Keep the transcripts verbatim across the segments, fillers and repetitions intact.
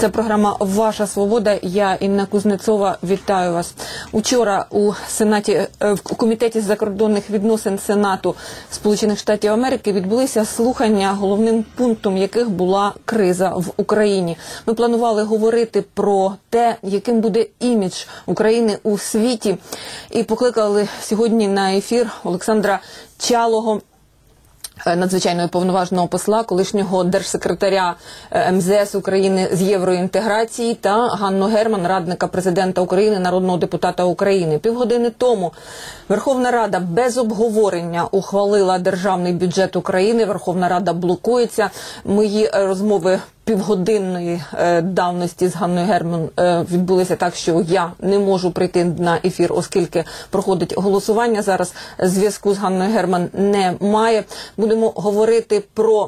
Це програма «Ваша свобода». Я, Інна Кузнецова, вітаю вас. Учора у Сенаті, в Комітеті з закордонних відносин Сенату Сполучених Штатів Америки відбулися слухання, головним пунктом яких була криза в Україні. Ми планували говорити про те, яким буде імідж України у світі, і покликали сьогодні на ефір Олександра Чалого, надзвичайного повноважного посла, колишнього держсекретаря ем зе ес України з євроінтеграції, та Ганну Герман, радника президента України, народного депутата України. Півгодини тому Верховна Рада без обговорення ухвалила державний бюджет України. Верховна Рада блокується. Мої розмови півгодинної е, давності з Ганною Герман е, відбулися так, що я не можу прийти на ефір, оскільки проходить голосування. Зараз зв'язку з Ганною Герман немає. Будемо говорити про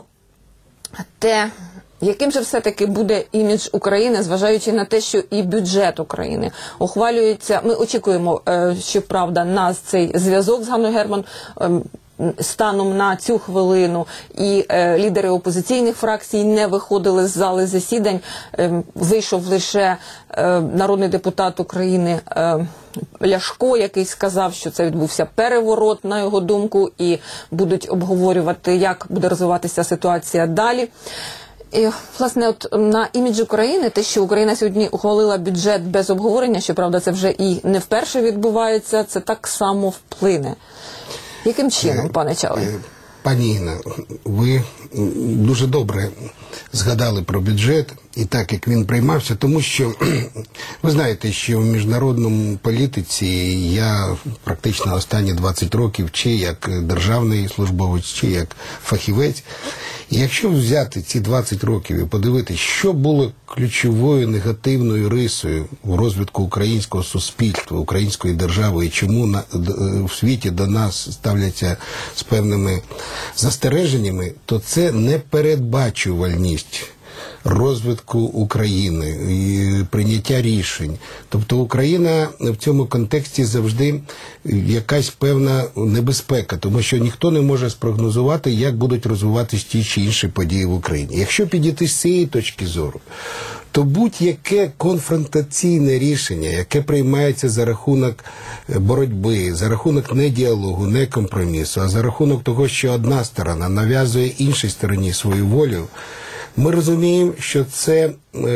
те, яким же все-таки буде імідж України, зважаючи на те, що і бюджет України ухвалюється. Ми очікуємо, е, що, правда, нас цей зв'язок з Ганною Герман е, станом на цю хвилину, і е, лідери опозиційних фракцій не виходили з зали засідань. Е, вийшов лише е, народний депутат України е, Ляшко, який сказав, що це відбувся переворот, на його думку, і будуть обговорювати, як буде розвиватися ситуація далі. І, власне, от на імідж України, те, що Україна сьогодні ухвалила бюджет без обговорення, щоправда, це вже і не вперше відбувається, це так само вплине. Яким чином, пане Чалий? Пані Інна, ви дуже добре згадали про бюджет і так, як він приймався, тому що ви знаєте, що в міжнародному політиці я практично останні двадцять років чи як державний службовець, чи як фахівець. І якщо взяти ці двадцять років і подивитися, що було ключовою негативною рисою в розвитку українського суспільства, української держави, і чому на, в світі до нас ставляться з певними застереженнями, то це непередбачувальність розвитку України і прийняття рішень. Тобто Україна в цьому контексті завжди якась певна небезпека, тому що ніхто не може спрогнозувати, як будуть розвиватися ті чи інші події в Україні. Якщо підійти з цієї точки зору, то будь-яке конфронтаційне рішення, яке приймається за рахунок боротьби, за рахунок не діалогу, не компромісу, а за рахунок того, що одна сторона нав'язує іншій стороні свою волю, ми розуміємо, що це,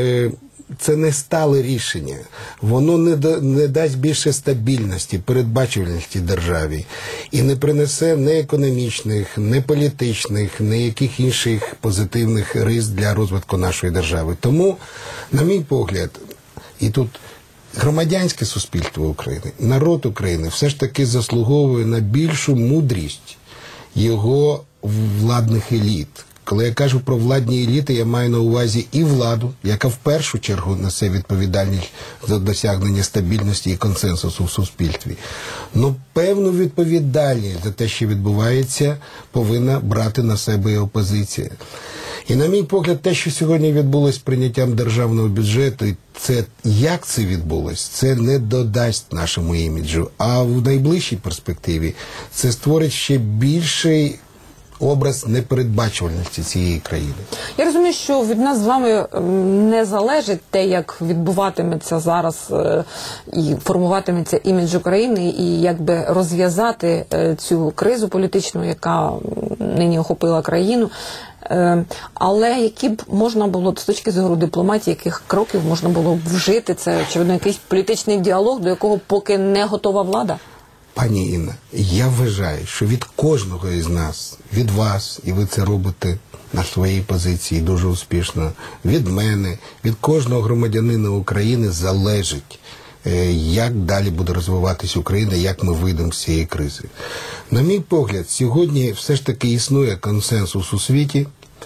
це не стале рішення. Воно не, да, не дасть більше стабільності, передбачувальності державі і не принесе не економічних, не політичних, не яких інших позитивних рис для розвитку нашої держави. Тому, на мій погляд, і тут громадянське суспільство України, народ України все ж таки заслуговує на більшу мудрість його владних еліт. Коли я кажу про владні еліти, я маю на увазі і владу, яка в першу чергу несе відповідальність за досягнення стабільності і консенсусу в суспільстві. Но певну відповідальність за те, що відбувається, повинна брати на себе і опозиція. І, на мій погляд, те, що сьогодні відбулося з прийняттям державного бюджету, і це, як це відбулося, це не додасть нашому іміджу. А в найближчій перспективі це створить ще більший образ непередбачувальності цієї країни. Я розумію, що від нас з вами не залежить те, як відбуватиметься зараз е, і формуватиметься імідж України, і як би розв'язати е, цю кризу політичну, яка нині охопила країну. Е, але які б можна було, з точки зору дипломатії, яких кроків можна було б вжити? Це, очевидно, якийсь політичний діалог, до якого поки не готова влада? Пані Інна, я вважаю, що від кожного із нас, від вас, і ви це робите на своїй позиції дуже успішно, від мене, від кожного громадянина України залежить, як далі буде розвиватися Україна, як ми вийдемо з цієї кризи. На мій погляд, сьогодні все ж таки існує консенсус у світі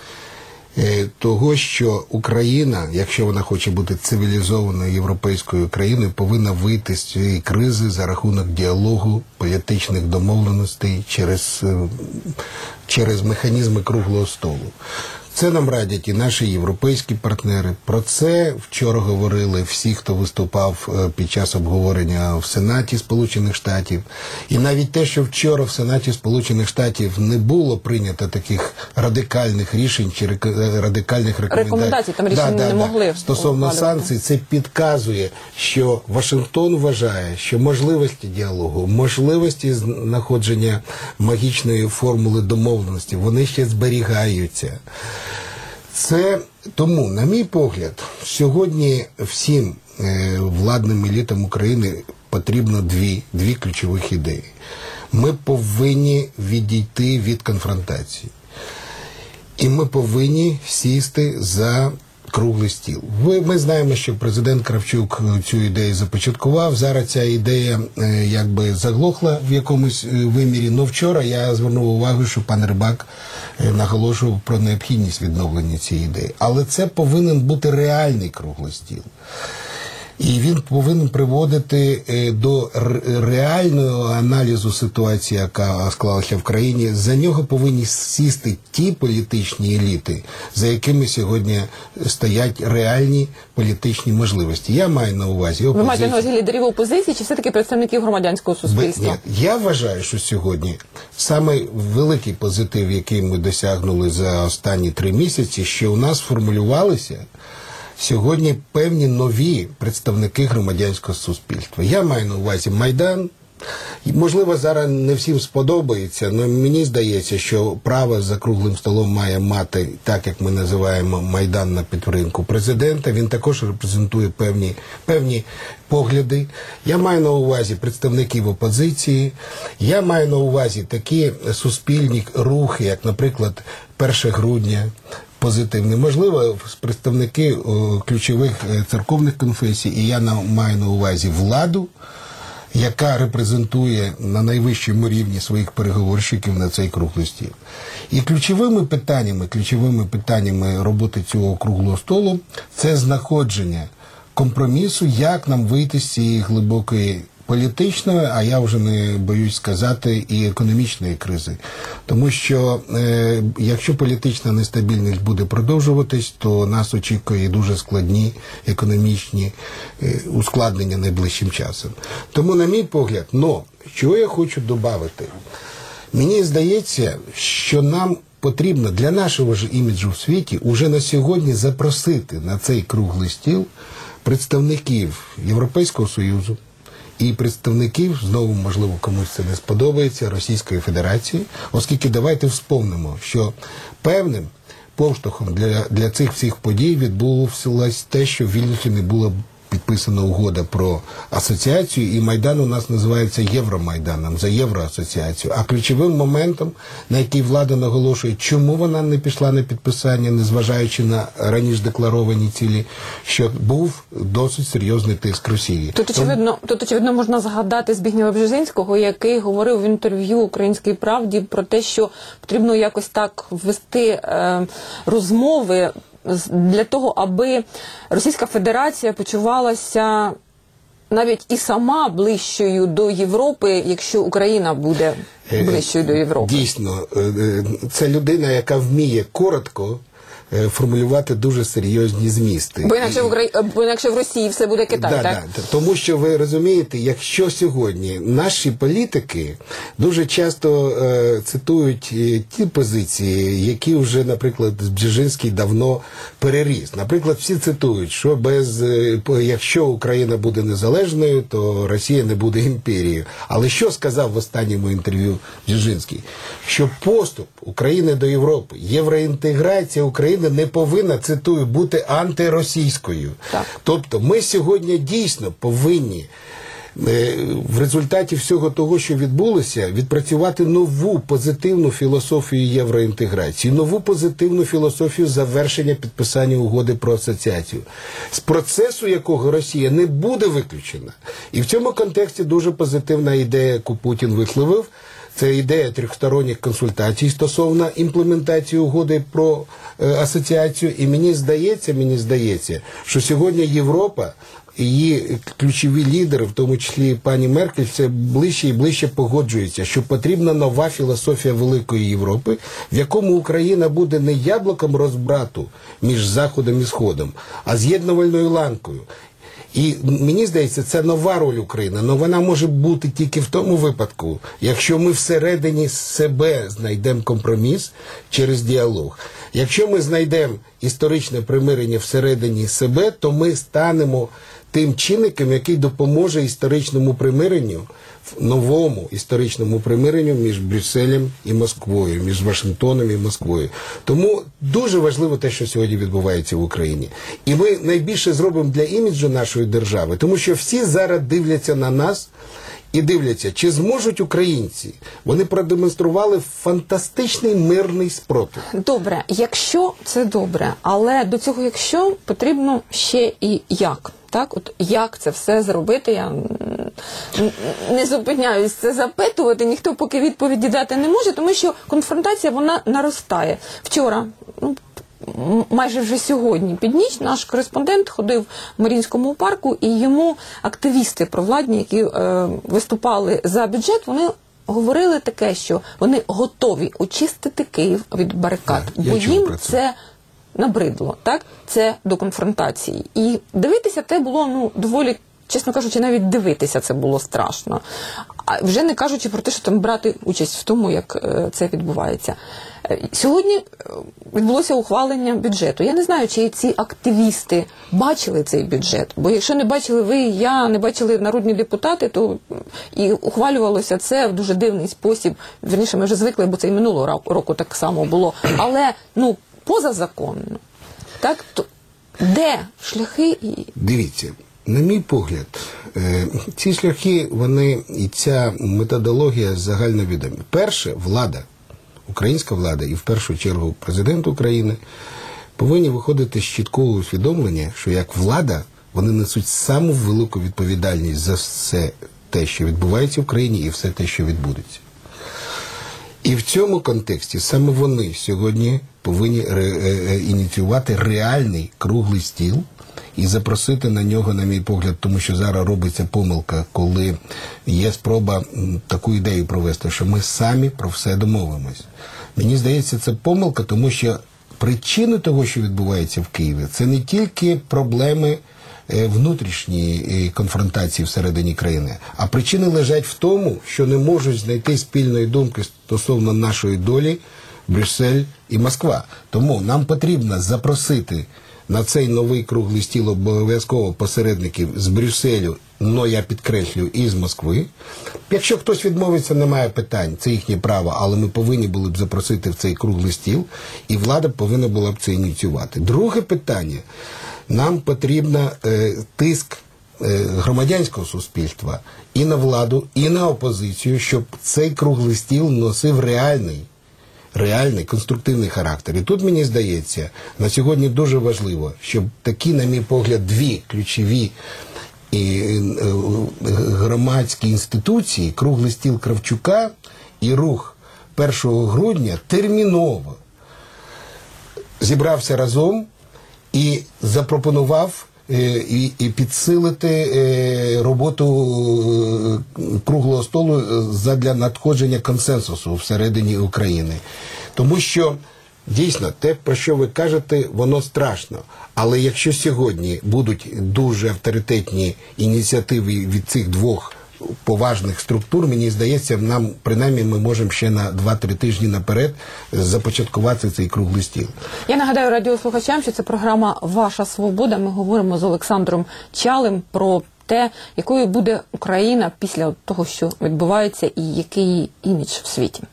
того, що Україна, якщо вона хоче бути цивілізованою європейською країною, повинна вийти з цієї кризи за рахунок діалогу, політичних домовленостей через, через механізми круглого столу. Це нам радять і наші європейські партнери. Про це вчора говорили всі, хто виступав під час обговорення в Сенаті Сполучених Штатів. І навіть те, що вчора в Сенаті Сполучених Штатів не було прийнято таких радикальних рішень чи радикальних рекомендацій. Рекомендацій, там рішень да, да, не да. могли Стосовно санкцій, це підказує, що Вашингтон вважає, що можливості діалогу, можливості знаходження магічної формули домовленості, вони ще зберігаються. Це тому, на мій погляд, сьогодні всім е, владним елітам України потрібно дві, дві ключових ідеї. Ми повинні відійти від конфронтації. І ми повинні сісти за круглий стіл. Ви, ми знаємо, що президент Кравчук цю ідею започаткував. Зараз ця ідея е, якби заглохла в якомусь вимірі. Но вчора я звернув увагу, що пан Рибак е, наголошував про необхідність відновлення цієї ідеї. Але це повинен бути реальний круглий стіл. І він повинен приводити до реального аналізу ситуації, яка склалася в країні. За нього повинні сісти ті політичні еліти, за якими сьогодні стоять реальні політичні можливості. Я маю на увазі опозицію. Ви маєте на увазі лідерів опозиції чи все-таки представників громадянського суспільства? Ні, я вважаю, що сьогодні саме великий позитив, який ми досягнули за останні три місяці, що у нас формулювалися сьогодні певні нові представники громадянського суспільства. Я маю на увазі Майдан. Можливо, зараз не всім сподобається, але мені здається, що право за круглим столом має мати, так як ми називаємо Майдан на підтримку президента. Він також репрезентує певні, певні погляди. Я маю на увазі представників опозиції. Я маю на увазі такі суспільні рухи, як, наприклад, перше грудня, позитивний. Можливо, представники о, ключових е, церковних конфесій, і я на, маю на увазі владу, яка репрезентує на найвищому рівні своїх переговорщиків на цей круглий стіл. І ключовими питаннями, ключовими питаннями роботи цього круглого столу – це знаходження компромісу, як нам вийти з цієї глибокої політичної, а я вже не боюсь сказати, і економічної кризи. Тому що е, якщо політична нестабільність буде продовжуватись, то нас очікує дуже складні економічні е, ускладнення найближчим часом. Тому, на мій погляд, но, що я хочу додати? Мені здається, що нам потрібно для нашого ж іміджу в світі уже на сьогодні запросити на цей круглий стіл представників Європейського Союзу, і представників, знову, можливо, комусь це не сподобається, Російської Федерації, оскільки давайте вспомнимо, що певним поштовхом для, для цих всіх подій відбулося те, що в Вільнюсі не було підписана угода про асоціацію, і Майдан у нас називається Євромайданом, за Євроасоціацію. А ключовим моментом, на який влада наголошує, чому вона не пішла на підписання, незважаючи на раніше декларовані цілі, що був досить серйозний тиск Росії. Тут, очевидно, тут, очевидно, можна згадати Збігнєва Бжезинського, який говорив в інтерв'ю «Українській правді» про те, що потрібно якось так ввести е, розмови для того, аби Російська Федерація почувалася навіть і сама ближчою до Європи, якщо Україна буде ближчою до Європи. Дійсно, це людина, яка вміє коротко формулювати дуже серйозні змісти. Бо інакше в, Украї... Бо інакше в Росії все буде Китай, да, так? Да. Тому що, ви розумієте, якщо сьогодні наші політики дуже часто е, цитують е, ті позиції, які вже, наприклад, Бжезинський давно переріс. Наприклад, всі цитують, що без, е, якщо Україна буде незалежною, то Росія не буде імперією. Але що сказав в останньому інтерв'ю Бжезинський? Що поступ України до Європи, євроінтеграція України не повинна, цитую, бути антиросійською. Так. Тобто ми сьогодні дійсно повинні е, в результаті всього того, що відбулося, відпрацювати нову позитивну філософію євроінтеграції, нову позитивну філософію завершення підписання угоди про асоціацію, з процесу якого Росія не буде виключена. І в цьому контексті дуже позитивна ідея, яку Путін висловив, Це ідея трьохсторонніх консультацій стосовно імплементації угоди про е, асоціацію. І мені здається, мені здається, що сьогодні Європа, її ключові лідери, в тому числі пані Меркель, все ближче і ближче погоджуються, що потрібна нова філософія Великої Європи, в якому Україна буде не яблуком розбрату між Заходом і Сходом, а з'єднувальною ланкою. І мені здається, це нова роль України, але вона може бути тільки в тому випадку, якщо ми всередині себе знайдемо компроміс через діалог. Якщо ми знайдемо історичне примирення всередині себе, то ми станемо тим чинником, який допоможе історичному примиренню, новому історичному примиренню між Брюсселем і Москвою, між Вашингтоном і Москвою. Тому дуже важливо те, що сьогодні відбувається в Україні. І ми найбільше зробимо для іміджу нашої держави, тому що всі зараз дивляться на нас і дивляться, чи зможуть українці. Вони продемонстрували фантастичний мирний спротив. Добре, якщо це добре, але до цього якщо потрібно ще і як. Так, от як це все зробити, я не зупиняюсь це запитувати, ніхто поки відповіді дати не може, тому що конфронтація, вона наростає. Вчора, ну, майже вже сьогодні під ніч наш кореспондент ходив в Маріїнському парку, і йому активісти провладні, які е, виступали за бюджет, вони говорили таке, що вони готові очистити Київ від барикад, Я бо чув їм про це. це набридло, так? Це до конфронтації. І дивитися те було, ну, доволі, чесно кажучи, навіть дивитися це було страшно. А вже не кажучи про те, що там брати участь в тому, як е, це відбувається. Е, Сьогодні е, відбулося ухвалення бюджету. Я не знаю, чи ці активісти бачили цей бюджет. Бо якщо не бачили ви, я, не бачили народні депутати, то і ухвалювалося це в дуже дивний спосіб. Вірніше, ми вже звикли, бо це і минулого року так само було. Але, ну, позазаконно. Так, то де шляхи і... Дивіться, на мій погляд, е, ці шляхи, вони і ця методологія загальновідомі. Перше, влада, українська влада і в першу чергу президент України повинні виходити з чіткого усвідомлення, що як влада вони несуть саму велику відповідальність за все те, що відбувається в країні, і все те, що відбудеться. І в цьому контексті саме вони сьогодні повинні ре- ініціювати реальний круглий стіл і запросити на нього, на мій погляд, тому що зараз робиться помилка, коли є спроба таку ідею провести, що ми самі про все домовимось. Мені здається, це помилка, тому що причини того, що відбувається в Києві, це не тільки проблеми внутрішньої конфронтації всередині країни, а причини лежать в тому, що не можуть знайти спільної думки стосовно нашої долі Брюссель і Москва. Тому нам потрібно запросити на цей новий круглий стіл обов'язково посередників з Брюсселю, но я підкреслюю, і з Москви. Якщо хтось відмовиться, немає питань, це їхнє право, але ми повинні були б запросити в цей круглий стіл, і влада повинна була б це ініціювати. Друге питання. Нам потрібен е, тиск е, громадянського суспільства і на владу, і на опозицію, щоб цей круглий стіл носив реальний, реальний, конструктивний характер. І тут, мені здається, на сьогодні дуже важливо, щоб такі, на мій погляд, дві ключові і, е, громадські інституції, круглий стіл Кравчука і рух першого грудня, терміново зібрався разом і запропонував е, і, і підсилити е, роботу е, круглого столу задля надходження консенсусу всередині України. Тому що, дійсно, те, про що ви кажете, воно страшно. Але якщо сьогодні будуть дуже авторитетні ініціативи від цих двох поважних структур, мені здається, нам, принаймні, ми можемо ще на два-три тижні наперед започаткувати цей круглий стіл. Я нагадаю радіослухачам, що це програма «Ваша свобода». Ми говоримо з Олександром Чалим про те, якою буде Україна після того, що відбувається, і який її імідж в світі.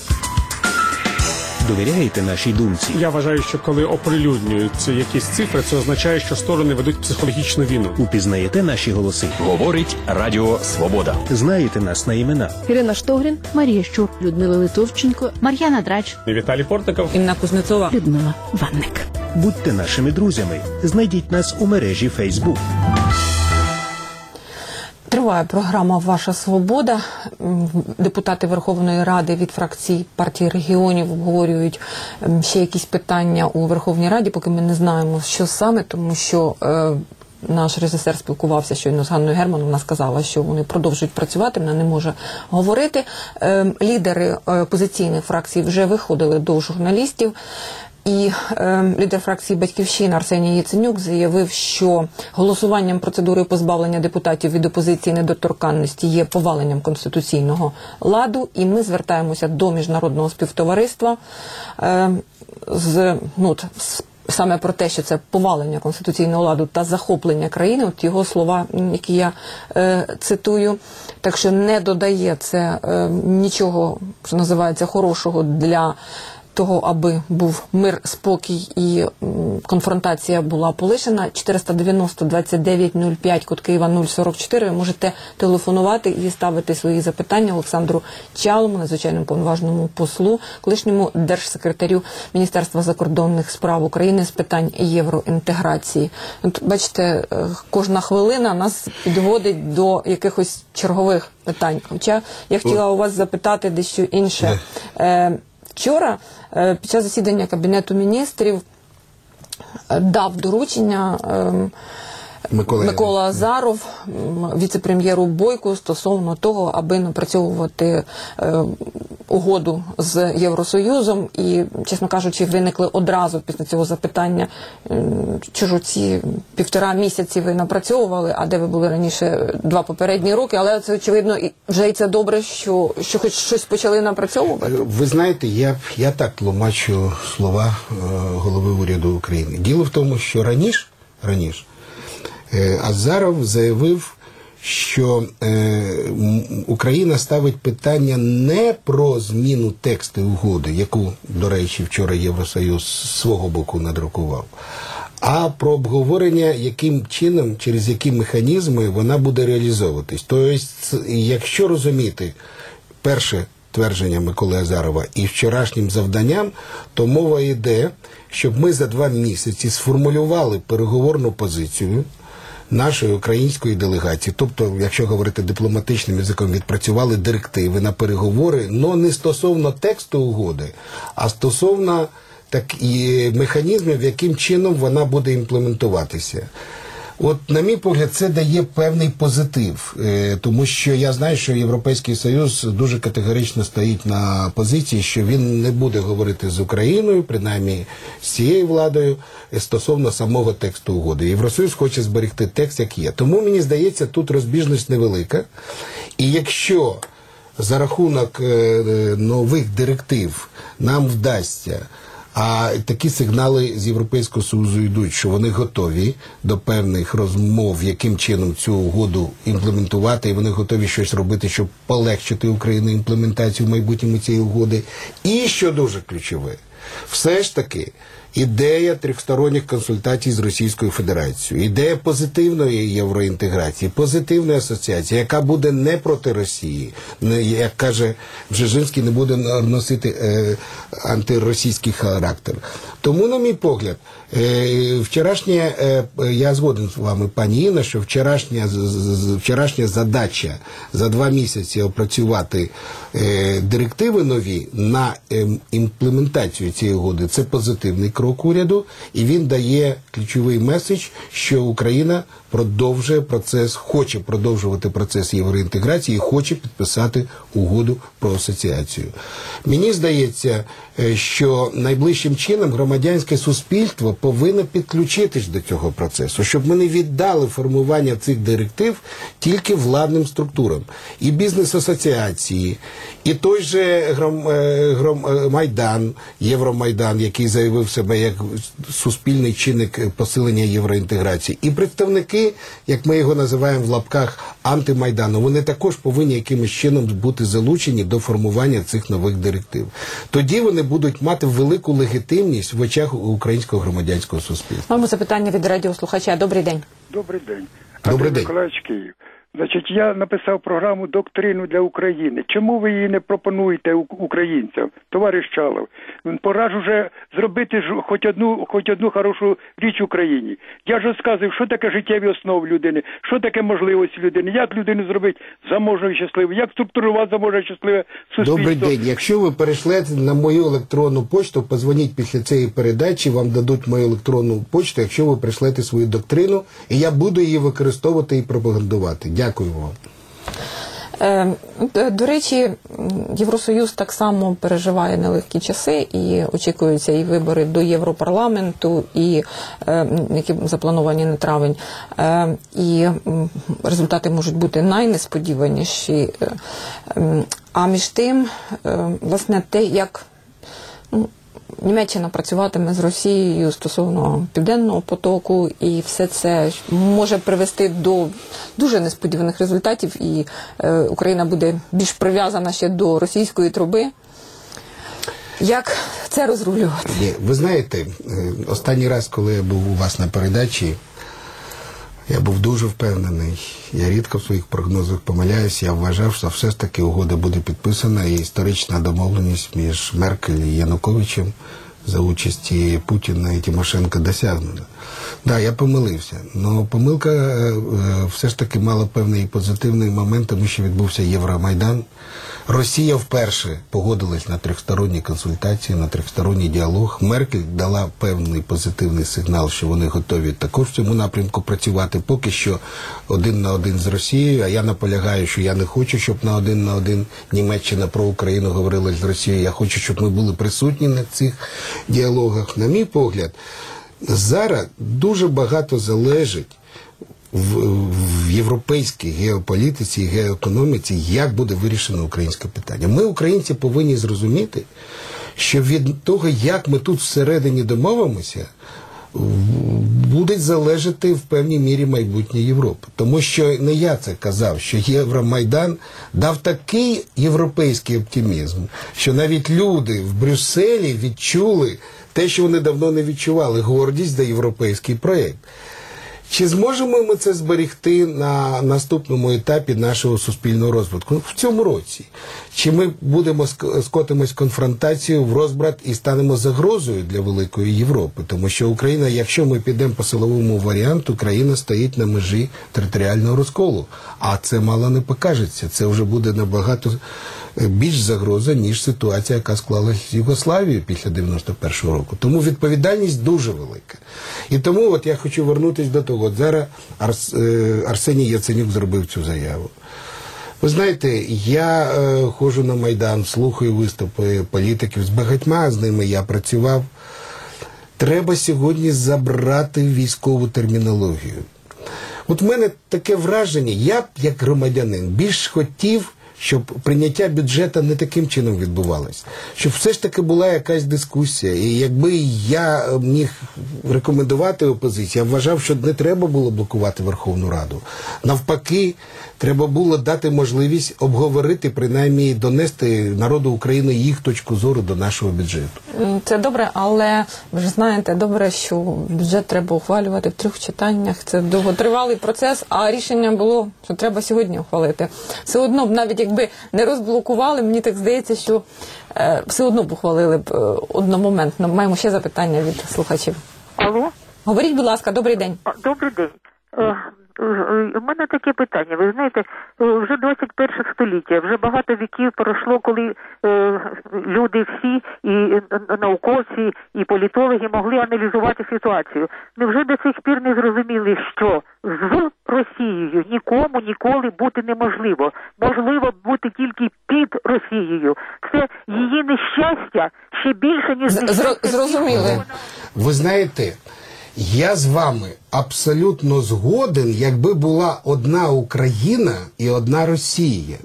Довіряєте нашій думці? Я вважаю, що коли оприлюднюються якісь цифри, це означає, що сторони ведуть психологічну війну. Упізнаєте наші голоси? Говорить Радіо Свобода. Знаєте нас на імена? Ірина Штогрін, Марія Щур, Людмила Литовченко, Мар'яна Драч, І Віталій Портников. Інна Кузнецова. Людмила Ванник. Будьте нашими друзями. Знайдіть нас у мережі Facebook. Триває програма «Ваша свобода». М, Депутати Верховної Ради від фракцій партії регіонів обговорюють ем, ще якісь питання у Верховній Раді, поки ми не знаємо, що саме, тому що е, наш режисер спілкувався щойно з Ганною Герман, вона сказала, що вони продовжують працювати, вона не може говорити. Е, лідери е, опозиційних фракцій вже виходили до журналістів. І е, лідер фракції «Батьківщина» Арсеній Яценюк заявив, що голосуванням процедури позбавлення депутатів від опозиції недоторканності є поваленням конституційного ладу, і ми звертаємося до міжнародного співтовариства е, з, ну, з саме про те, що це повалення конституційного ладу та захоплення країни, от його слова, які я е, цитую, так що не додає це е, нічого, що називається, хорошого для того, аби був мир, спокій і м, конфронтація була полишена. чотириста дев'яносто двадцять дев'ять нуль п'ять, код Києва нуль сорок чотири. Ви можете телефонувати і ставити свої запитання Олександру Чалому, надзвичайному повноважному послу, колишньому держсекретарю Міністерства закордонних справ України з питань євроінтеграції. От, бачите, е, кожна хвилина нас підводить до якихось чергових питань. Хоча я хотіла у вас запитати дещо інше. Е, Вчора е, під час засідання Кабінету міністрів е, дав доручення е, Микола, Микола Азаров, м, віце-прем'єру Бойку, стосовно того, аби напрацьовувати е, угоду з Євросоюзом. І, чесно кажучи, виникли одразу після цього запитання, м, що ж ці півтора місяці ви напрацьовували, а де ви були раніше два попередні роки. Але це, очевидно, і вже і це добре, що, що хоч щось почали напрацьовувати. Ви знаєте, я, я так тлумачу слова е, голови уряду України. Діло в тому, що раніше, раніше е, Азаров заявив, що е, м, Україна ставить питання не про зміну тексту угоди, яку, до речі, вчора Євросоюз з свого боку надрукував, а про обговорення, яким чином, через які механізми вона буде реалізовуватись. Тобто, якщо розуміти перше твердження Миколи Азарова і вчорашнім завданням, то мова йде, щоб ми за два місяці сформулювали переговорну позицію нашої української делегації, тобто, якщо говорити дипломатичним язиком, відпрацювали директиви на переговори, але не стосовно тексту угоди, а стосовно так, і механізмів, яким чином вона буде імплементуватися. От, на мій погляд, це дає певний позитив, е, тому що я знаю, що Європейський Союз дуже категорично стоїть на позиції, що він не буде говорити з Україною, принаймні з цією владою, стосовно самого тексту угоди. Євросоюз хоче зберегти текст, як є. Тому, мені здається, тут розбіжність невелика. І якщо за рахунок е, нових директив нам вдасться, а такі сигнали з Європейського Союзу йдуть, що вони готові до певних розмов, яким чином цю угоду імплементувати, і вони готові щось робити, щоб полегшити Україні імплементацію в майбутньому цієї угоди. І, що дуже ключове, все ж таки ідея трьохсторонніх консультацій з Російською Федерацією, ідея позитивної євроінтеграції, позитивної асоціації, яка буде не проти Росії, не, як каже Бжезинський, не буде носити е, антиросійський характер. Тому, на мій погляд, е, вчорашнє, е, я згоден з вами, пані Інна, що вчорашня, вчорашня задача за два місяці опрацювати е, директиви нові на е, імплементацію цієї угоди, це позитивний крок уряду, і він дає ключовий меседж, що Україна продовжує процес, хоче продовжувати процес євроінтеграції і хоче підписати угоду про асоціацію. Мені здається, що найближчим чином громадянське суспільство повинно підключитись до цього процесу, щоб ми не віддали формування цих директив тільки владним структурам. І бізнес-асоціації, і той же гром, гром, Майдан, Євромайдан, який заявив себе як суспільний чинник посилення євроінтеграції, і представники, як ми його називаємо в лапках, антимайдану, вони також повинні якимось чином бути залучені до формування цих нових директив. Тоді вони будуть мати велику легітимність в очах українського громадянського суспільства. Маємо запитання від радіослухача. Добрий день. Добрий день. Добрий Андрій день. Миколаївич, Київ. Значить, я написав програму «Доктрину для України». Чому ви її не пропонуєте у- українцям, товариш Чалов? Пора ж уже зробити ж хоч одну, хоч одну хорошу річ Україні. Я ж розказую, що таке життєві основи людини, що таке можливості людини, як людину зробити заможною і щасливою, як структурувати заможне і щасливе суспільство. Добрий день. Якщо ви перейшлете на мою електронну почту, позвоніть після цієї передачі, вам дадуть мою електронну почту, якщо ви прийшлете свою доктрину, і я буду її використовувати і пропагандувати. Дякую вам. Е, д- До речі, Євросоюз так само переживає нелегкі часи і очікуються і вибори до Європарламенту, і е, які заплановані на травень. Е, І м, результати можуть бути найнесподіваніші. Е, м, А між тим, е, власне, те, як ну, Німеччина працюватиме з Росією стосовно Південного потоку, і все це може привести до дуже несподіваних результатів, і е, Україна буде більш прив'язана ще до російської труби. Як це розрулювати? Ні, ви знаєте, е, останній раз, коли я був у вас на передачі, я був дуже впевнений. Я рідко в своїх прогнозах помиляюсь. Я вважав, що все ж таки угода буде підписана і історична домовленість між Меркель і Януковичем за участі Путіна і Тимошенко досягнена. Так, да, я помилився. Але помилка е, е, все ж таки мала певний позитивний момент, тому що відбувся Євромайдан. Росія вперше погодилась на трьохсторонні консультації, на трьохсторонній діалог. Меркель дала певний позитивний сигнал, що вони готові також в цьому напрямку працювати. Поки що один на один з Росією, а я наполягаю, що я не хочу, щоб на один на один Німеччина про Україну говорила з Росією. Я хочу, щоб ми були присутні на цих діалогах. На мій погляд, зараз дуже багато залежить В, в європейській геополітиці і геоекономіці, як буде вирішено українське питання. Ми, українці, повинні зрозуміти, що від того, як ми тут всередині домовимося, буде залежати в певній мірі майбутнє Європи. Тому що не я це казав, що Євромайдан дав такий європейський оптимізм, що навіть люди в Брюсселі відчули те, що вони давно не відчували, гордість за європейський проєкт. Чи зможемо ми це зберегти на наступному етапі нашого суспільного розвитку? В цьому році. Чи ми будемо скотимось в конфронтацію, в розбрат і станемо загрозою для великої Європи? Тому що Україна, якщо ми підемо по силовому варіанту, країна стоїть на межі територіального розколу. А це мало не покажеться. Це вже буде набагато більш загроза, ніж ситуація, яка склалася з Югославією після дев'яносто першого року. Тому відповідальність дуже велика. І тому от я хочу вернутися до того. От зараз Арс, Арсеній Яценюк зробив цю заяву. Ви знаєте, я е, ходжу на Майдан, слухаю виступи політиків, з багатьма з ними я працював. Треба сьогодні забрати військову термінологію. От в мене таке враження, я б, як громадянин, більш хотів, щоб прийняття бюджету не таким чином відбувалося. Щоб все ж таки була якась дискусія. І якби я міг рекомендувати опозиції, я вважав, що не треба було блокувати Верховну Раду. Навпаки, треба було дати можливість обговорити, принаймні донести народу України їх точку зору до нашого бюджету. Це добре, але ви ж знаєте, добре, що бюджет треба ухвалювати в трьох читаннях. Це довготривалий процес, а рішення було, що треба сьогодні ухвалити. Все одно, навіть якби не розблокували, мені так здається, що е, все одно б ухвалили б е, одномоментно. Маємо ще запитання від слухачів. Алло? Говоріть, будь ласка, добрий день. А, Добрий день. Е, е, У мене таке питання. Ви знаєте, е, вже двадцять перше століття, вже багато віків пройшло, коли е, люди всі, і е, науковці, і політологи могли аналізувати ситуацію. Невже до цих пір не зрозуміли, що з Росією нікому ніколи бути неможливо? Можливо бути тільки під Росією. Це її нещастя ще більше, ніж... Зро- зрозуміли. Ви знаєте, я з вами абсолютно згоден, якби була одна Україна і одна Росія.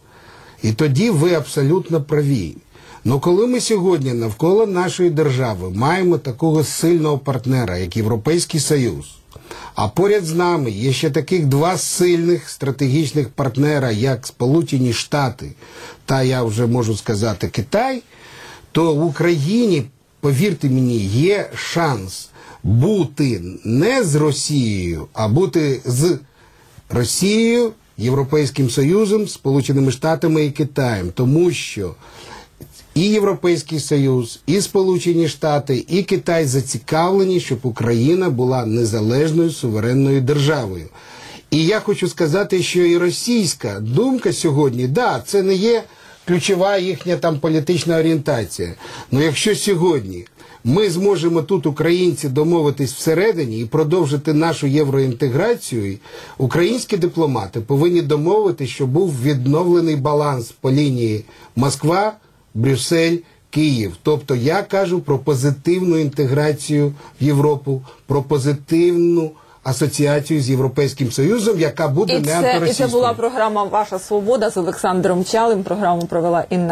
І тоді ви абсолютно праві. Но коли ми сьогодні навколо нашої держави маємо такого сильного партнера, як Європейський Союз, а поряд з нами є ще таких два сильних стратегічних партнера, як Сполучені Штати та, я вже можу сказати, Китай, то в Україні, повірте мені, є шанс бути не з Росією, а бути з Росією, Європейським Союзом, Сполученими Штатами і Китаєм, тому що і Європейський Союз, і Сполучені Штати, і Китай зацікавлені, щоб Україна була незалежною суверенною державою. І я хочу сказати, що і російська думка сьогодні, да, це не є ключова їхня там політична орієнтація. Але якщо сьогодні ми зможемо тут, українці, домовитись всередині і продовжити нашу євроінтеграцію, українські дипломати повинні домовити, щоб був відновлений баланс по лінії Москва, Брюссель, Київ. Тобто я кажу про позитивну інтеграцію в Європу, про позитивну асоціацію з Європейським Союзом, яка буде І не це, і антиросійською. це була програма «Ваша свобода» з Олександром Чалим. Програму провела Інна